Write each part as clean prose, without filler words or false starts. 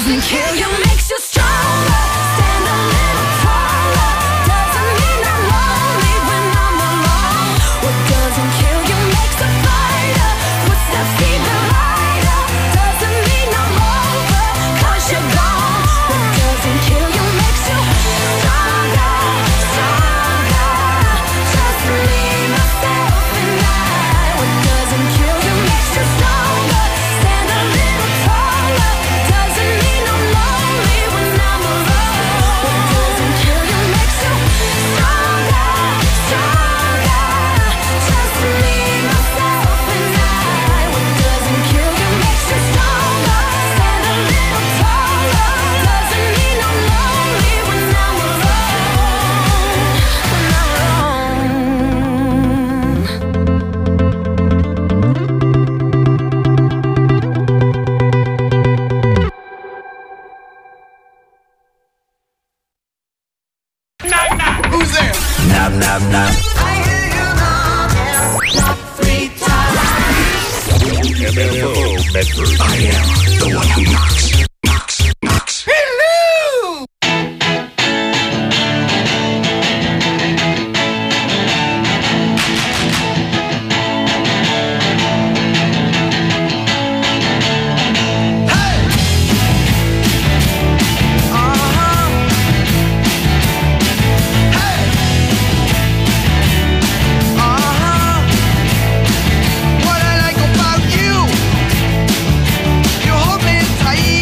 doesn't kill you makes you stronger. Stand a little taller. Doesn't mean I'm lonely when I'm alone. What doesn't kill you makes a fighter. Footsteps even lighter. Doesn't mean I'm over, 'cause you're gone. What doesn't kill you makes you stronger, stronger. Just me, myself and I. What doesn't kill you makes you stronger. Stand a little taller. Doesn't mean I'm lonely when I'm alone. What doesn't kill you makes you stronger, stronger. Just me, myself and I. What doesn't kill you makes you stronger. Stand a little taller. Doesn't mean I'm lonely when I'm alone. When I'm Who's there? Knock, knock, knock. I hear you knock 3 times. MFO Medford. I am the one who knocks. Knocks. Knocks. Hello! What I like about you, you hold me tight.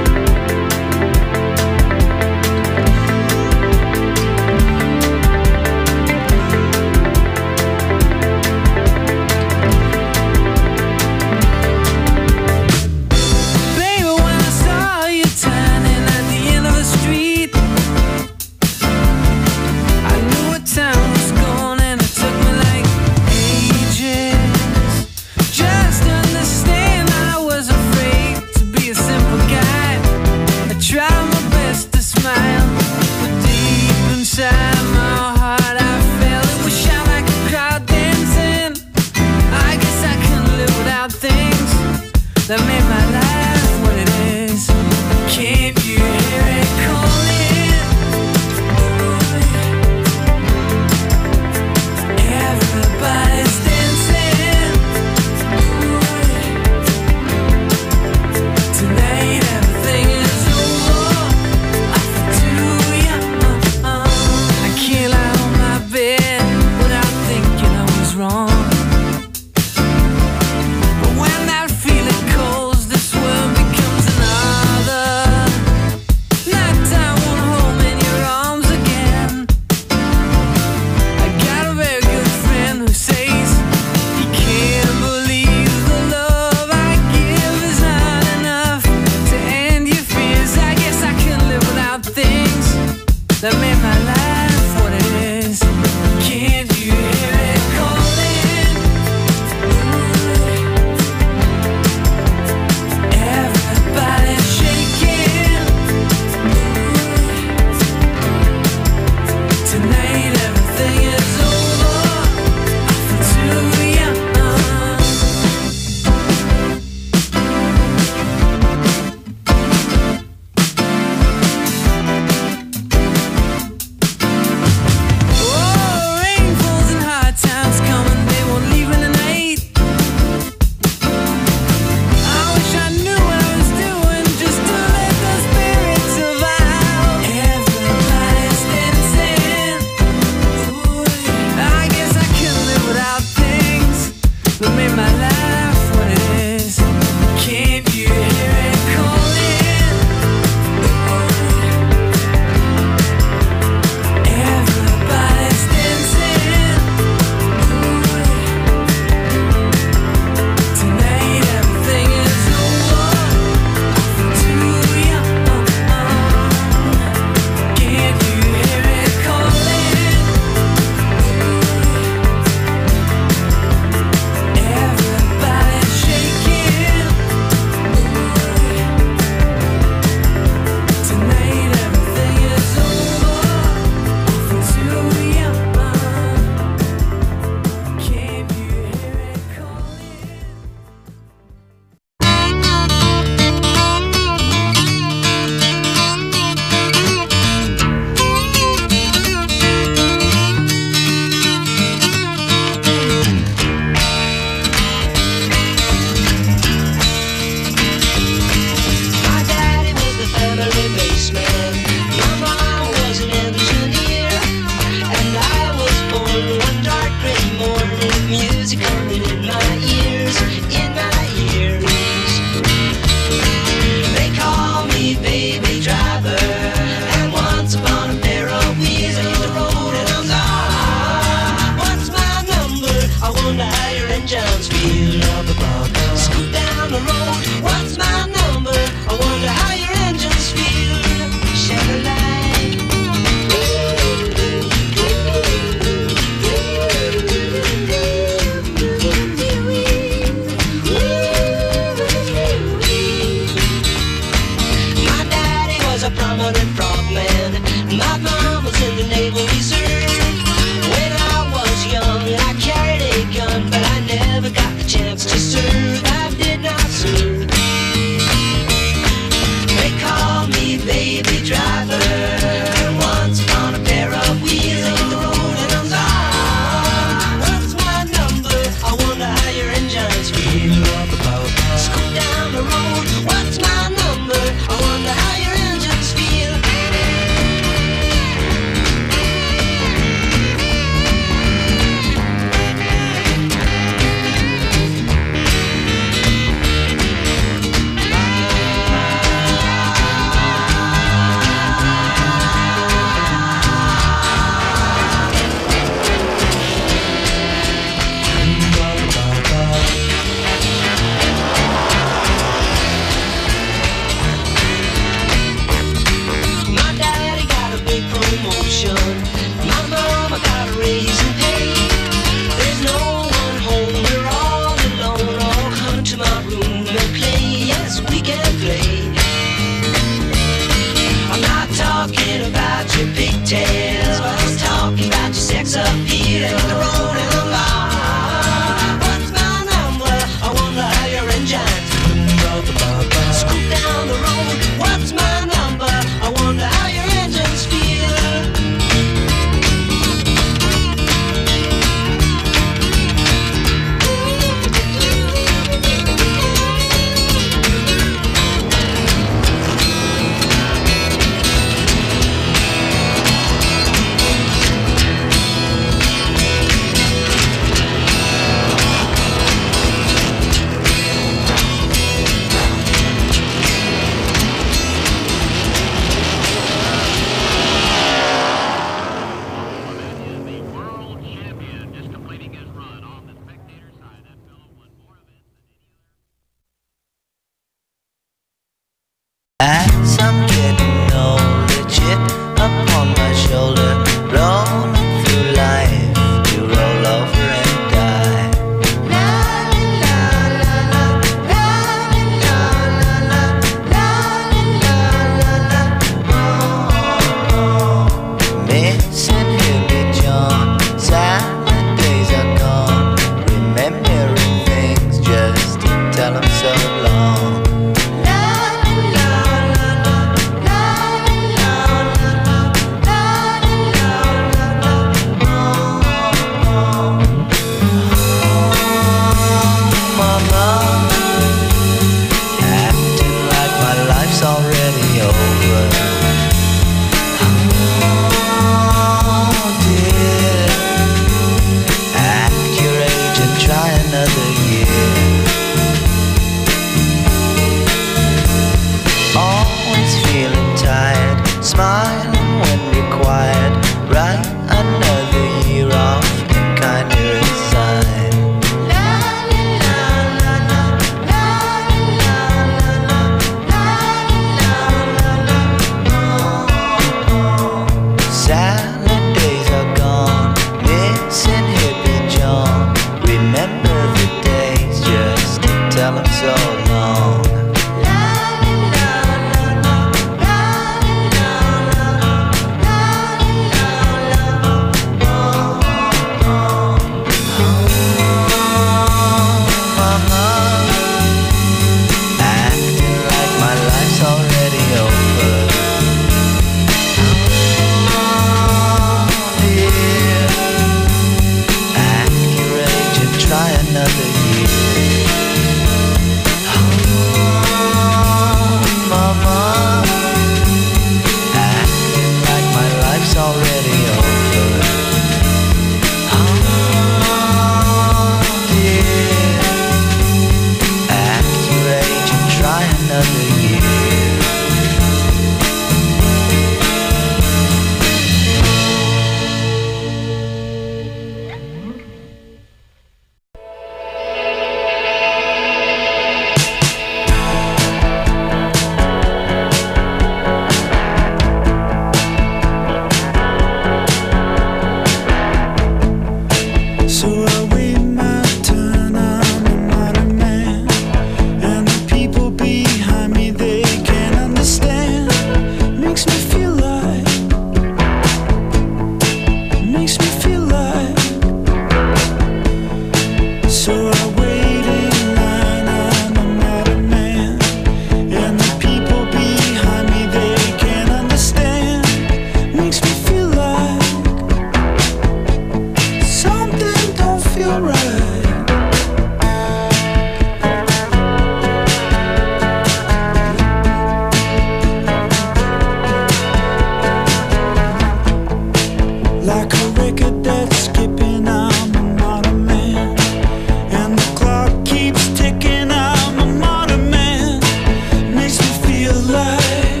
Like a record that's skipping, I'm a modern man. And the clock keeps ticking, I'm a modern man. Makes me feel like,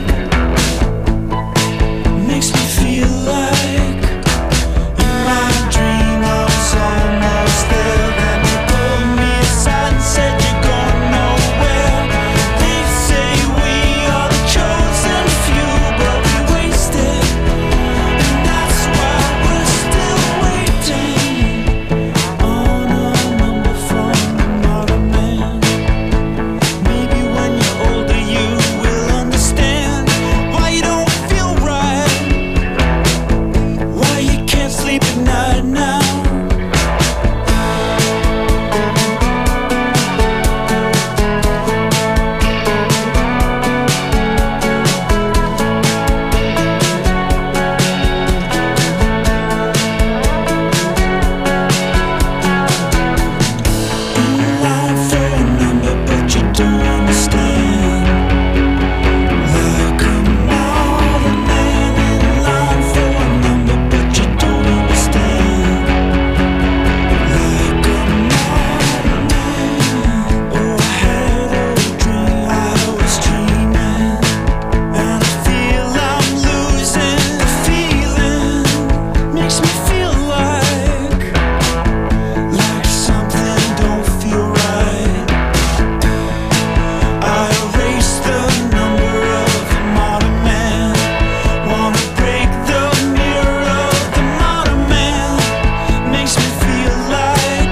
makes me feel like. In my dream I was almost there. Then you pulled me aside and said you're going nowhere. They say we are the chosen few, but we wasted. And that's why we're still waiting on a number from another man. Maybe when you're older you will understand why you don't feel right, why you can't sleep at night now. In line for a number, but you don't understand. Like a modern man in line for a number, but you don't understand. Like a modern man. Oh, I had a dream, I was dreaming, and I feel I'm losing the feeling. Makes me feel like something don't feel right. I erase the number of the modern man. Wanna break the mirror of the modern man. Makes me feel like,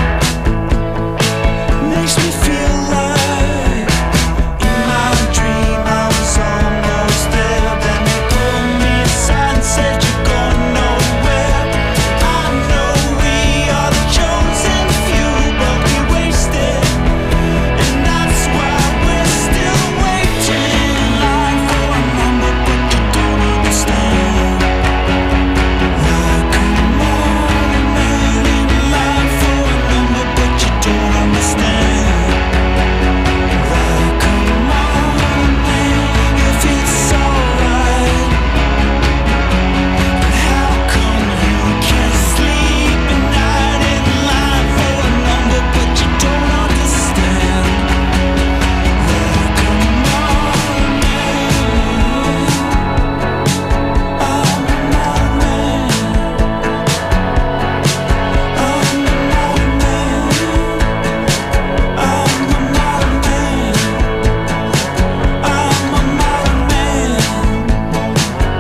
makes me feel like. In my dream I was almost there. Then you pulled me aside and said you're going nowhere. I know we are the chosen few, but we wasted. And that's why we're still waiting in line for a number, but you don't understand. Like a modern man in line for a number, but you don't understand. Like a modern man, if it's alright. But how come you can't sleep at night in line for a number, but you don't understand? Like a modern man, I'm a modern man. I'm a modern man. I'm a modern man. I'm a modern man.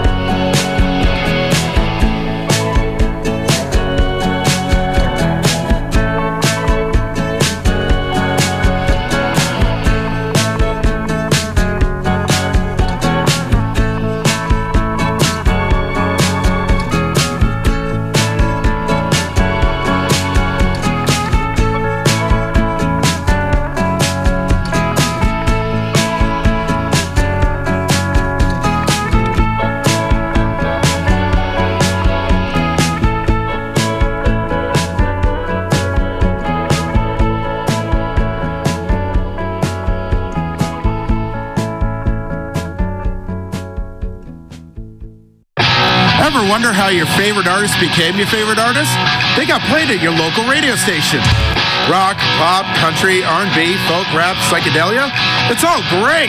Ever wonder how your favorite artist became your favorite artist? They got played at your local radio station. Rock, pop, country, R&B, folk, rap, psychedelia. It's all great.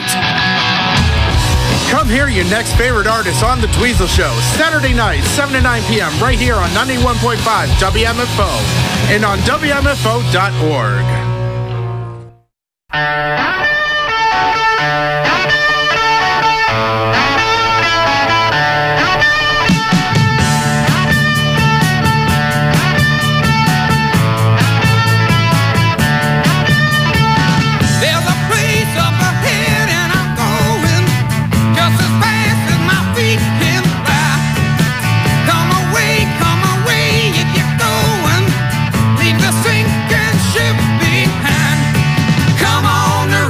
Come hear your next favorite artist on The Dweezil Show, Saturday night, 7 to 9 p.m. right here on 91.5 WMFO and on WMFO.org. There's a place up ahead and I'm going just as fast as my feet can fly. Come away if you're going. Leave the sinking ship behind. Come on,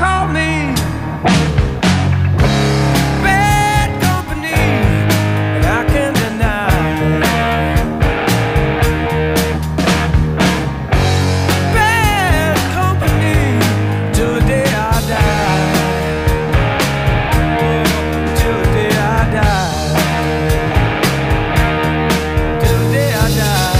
call me bad company, and I can't deny bad company till the day I die. Till the day I die. Till the day I die.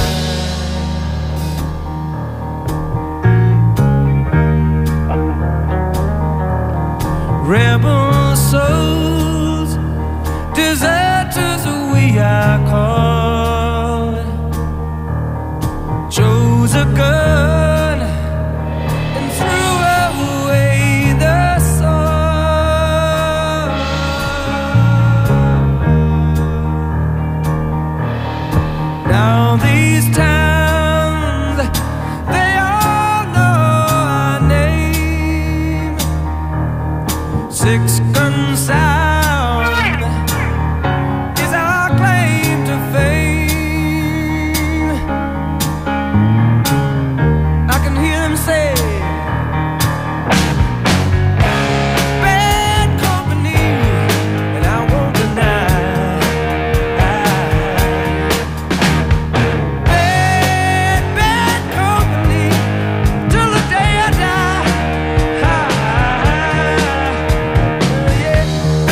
Rebel souls, deserters we are called. Chose a gun and threw away the sword. Now these towns, they all know our name. Six gun sound is our claim to fame. I can hear them say, bad company, and I won't deny. Bad company till the day I die. Yeah.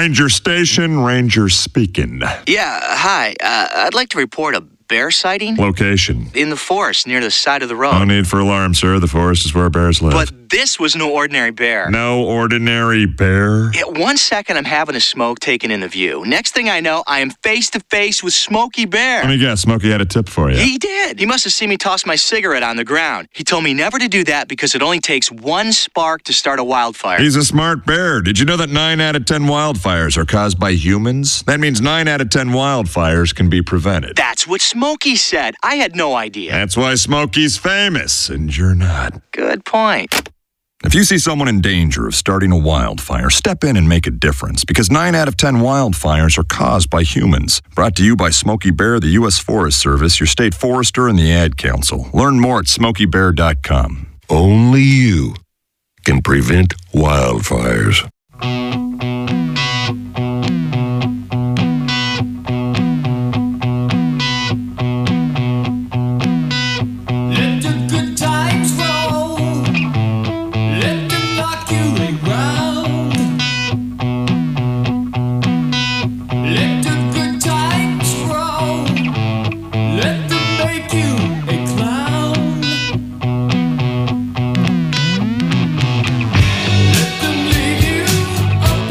Ranger Station, Ranger speaking. Yeah, hi. I'd like to report a bear sighting Location. in the forest near the side of the road. No need for alarm, sir. The forest is where bears live. But this was no ordinary bear. No ordinary bear. Yeah, 1 second, I'm having a smoke taken in the view. Next thing I know, I am face to face with Smokey Bear. Let me guess, Smokey had a tip for you. He did. He must have seen me toss my cigarette on the ground. He told me never to do that because it only takes one spark to start a wildfire. He's a smart bear. Did you know that 9 out of 10 wildfires are caused by humans? That means 9 out of 10 wildfires can be prevented. That's what Smokey said. I had no idea. That's why Smokey's famous, and you're not. Good point. If you see someone in danger of starting a wildfire, step in and make a difference, because 9 out of 10 wildfires are caused by humans. Brought to you by Smokey Bear, the U.S. Forest Service, your state forester, and the Ad Council. Learn more at smokeybear.com. Only you can prevent wildfires. Let the good times roll. Let them rock you around. Let the good times roll. Let them make you a clown. Let them lead you up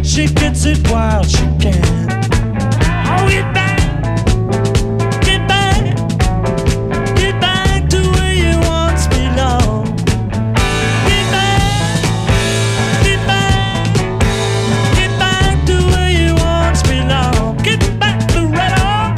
She gets it while she can. Oh, get back, get back, get back to where you once belonged. Get back, get back, get back to where you once belonged. Get back to right on.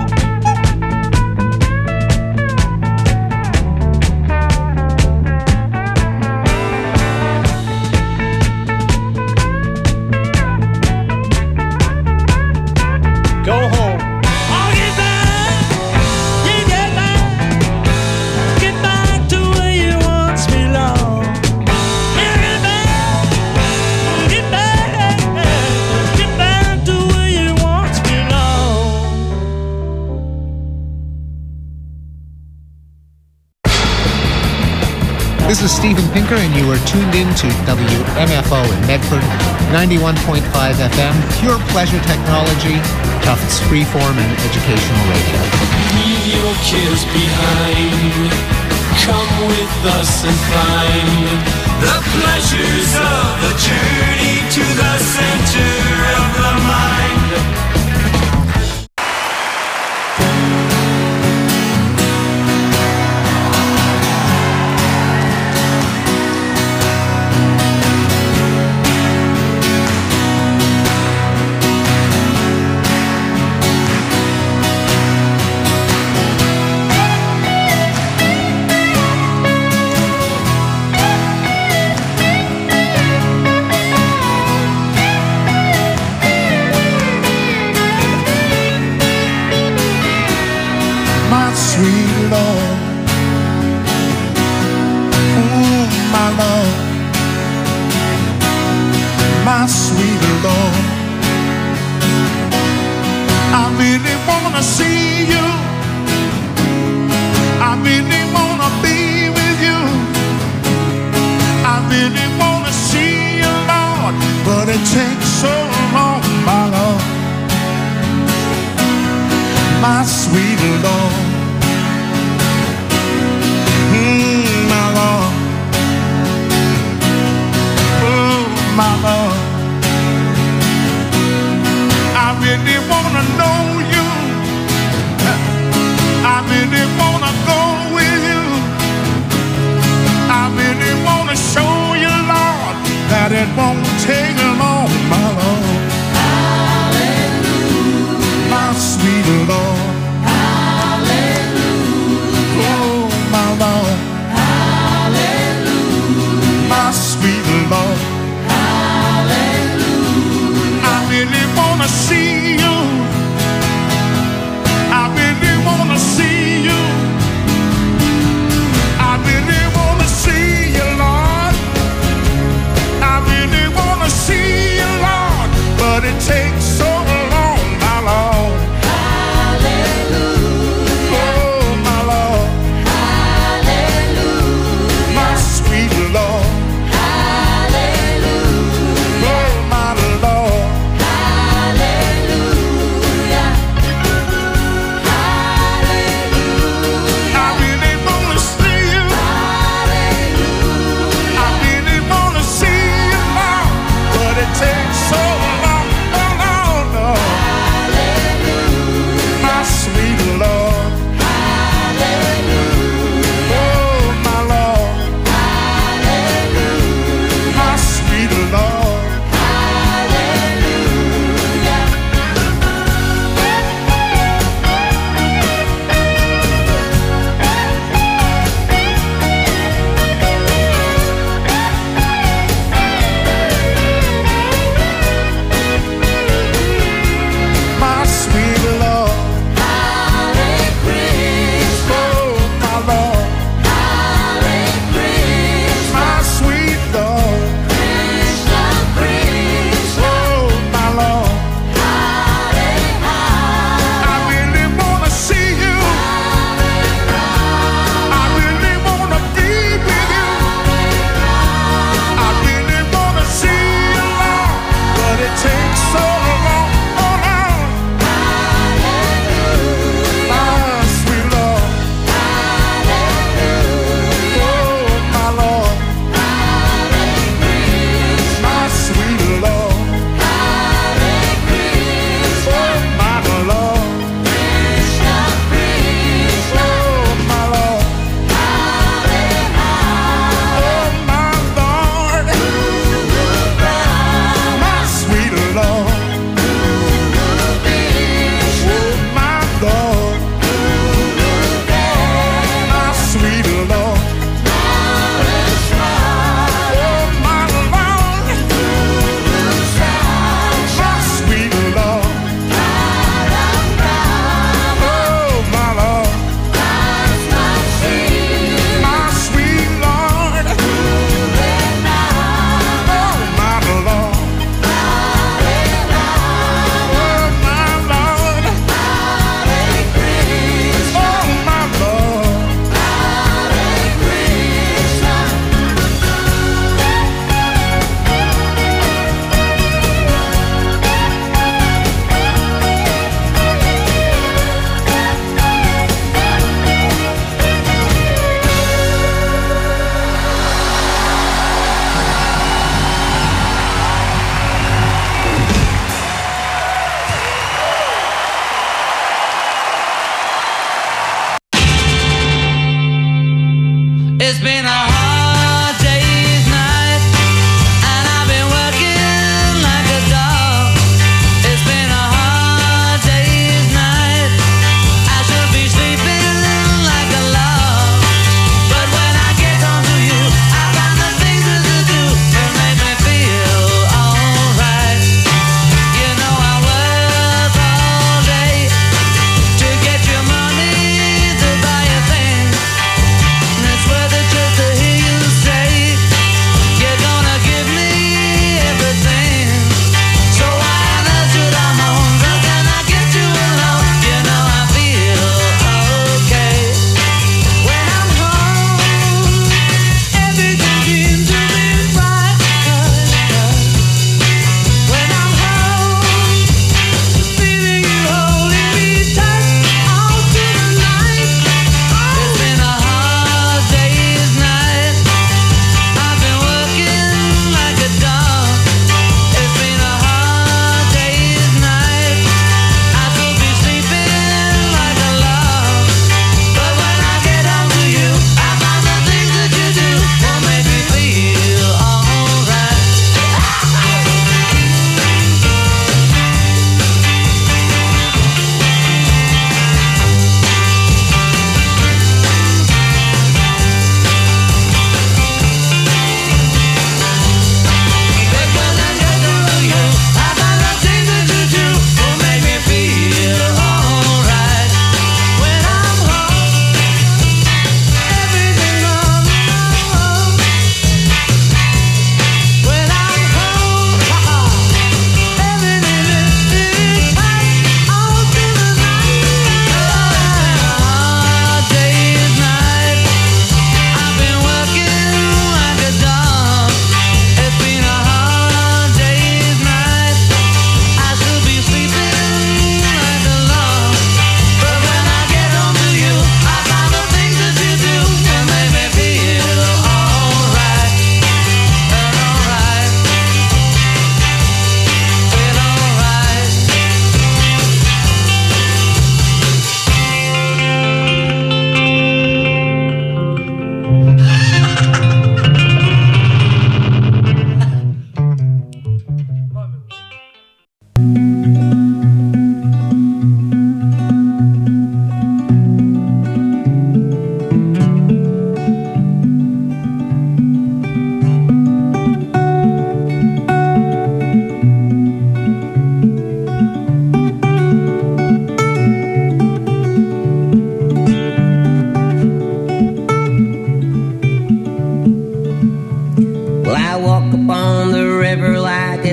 Go home. Oh, get back, yeah, get back to where you once belonged. Yeah, get back to where you once belonged. This is Steven Pinker, and you are tuned in to WMFO in Medford, 91.5 FM, pure pleasure technology, Tufts freeform and educational radio. Leave your cares behind. Come with us and find the pleasures of the journey to the center of the mind. My sweet Lord, oh my Lord, my sweet Lord, I really wanna see you, I really wanna be with you, I really wanna see you, Lord, but it takes so long, my Lord, my sweet Lord. My Lord, oh my Lord, I really wanna know you, I really wanna go with you, I really wanna show you, Lord, that it won't take long, my Lord, hallelujah, my sweet Lord, hallelujah, oh my Lord, my sweet Lord, hallelujah, I really wanna see you, I really wanna see you, I really wanna see you, Lord, I really wanna see you, Lord,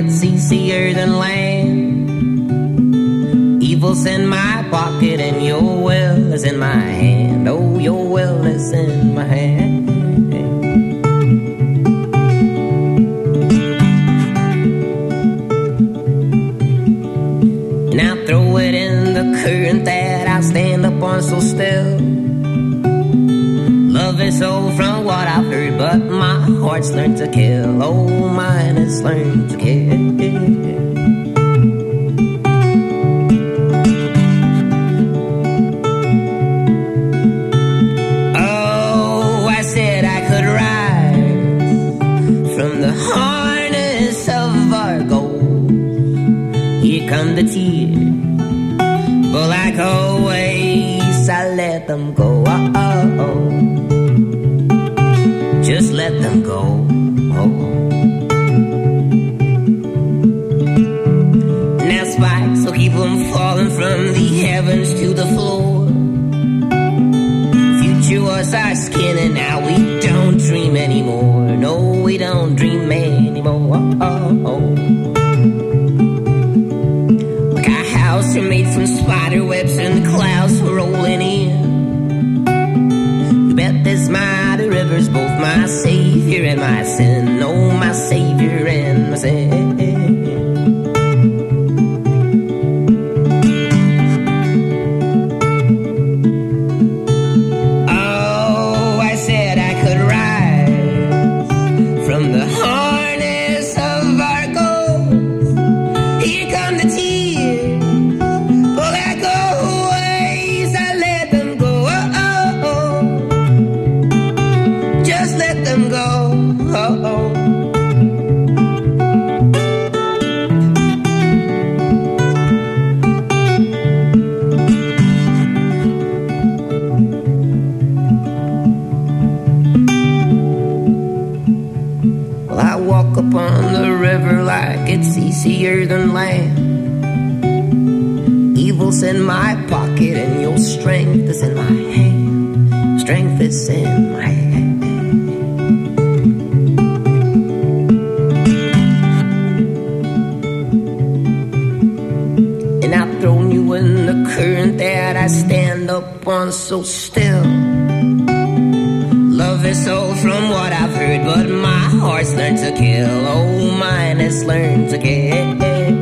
it's easier than land. Evil's in my pocket and your will is in my hand. Oh, your will is in my hand. And I'll throw it in the current that I stand up on so still. Love is so from what I've heard, but my heart's learned to kill. Oh, mine has learned to kill. Oh, I said I could rise from the harness of our gold. Here come the tears, but like always, I let them go. Just let them go. Now spikes will keep them falling from the heavens to the floor. Future was our skin and now we don't dream anymore. No, we don't dream anymore. Like our house are made from spider webs and the clouds were rolling in. You bet this mighty river's both my savior and my sin. Oh, my savior and my sin. Oh, I said I could rise from the harness of our goals. Here come the tears, but like always, I let them go. Just let them go. Well, I walk upon the river like it's easier than land. Evil's in my pocket and your strength is in my hand. Strength is in my hand. And I've thrown you in the current that I stand up on so still. Love is all from what I've heard, but my heart's learned to kill. Oh, mine has learned to kill.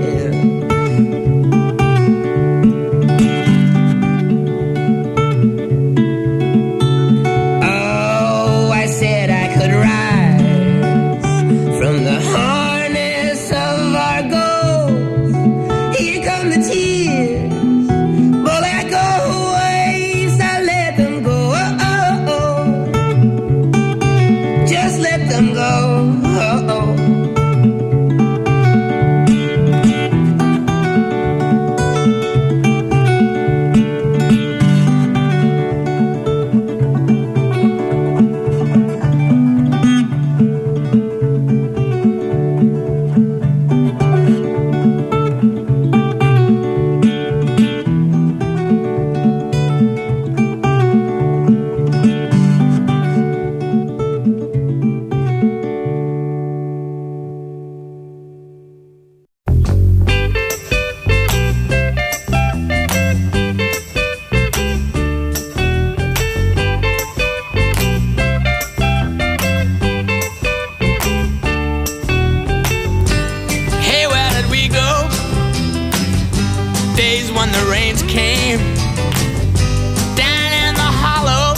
Oh, I said I could rise from the harness of our goals. Here come the tears, but like always, I let them go. Just let them go. Hey, where did we go? Days when the rains came down in the hollow,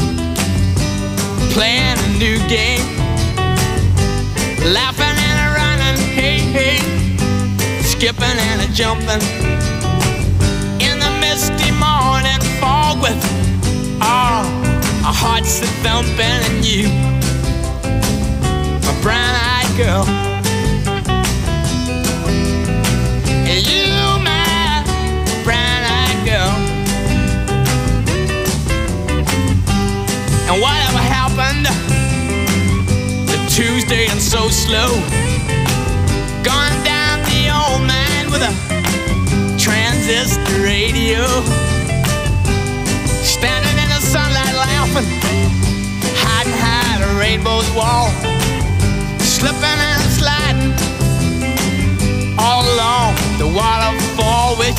playing a new game, laughing and a running, hey, hey, skipping and a jumping in the misty morning fog with our hearts a thumping, and you, my brown-eyed girl. You, my brown-eyed girl. And whatever happened to Tuesday and so slow, gone down the old man with a transistor radio, standing in the sunlight laughing, hiding behind a rainbow's wall, slipping and sliding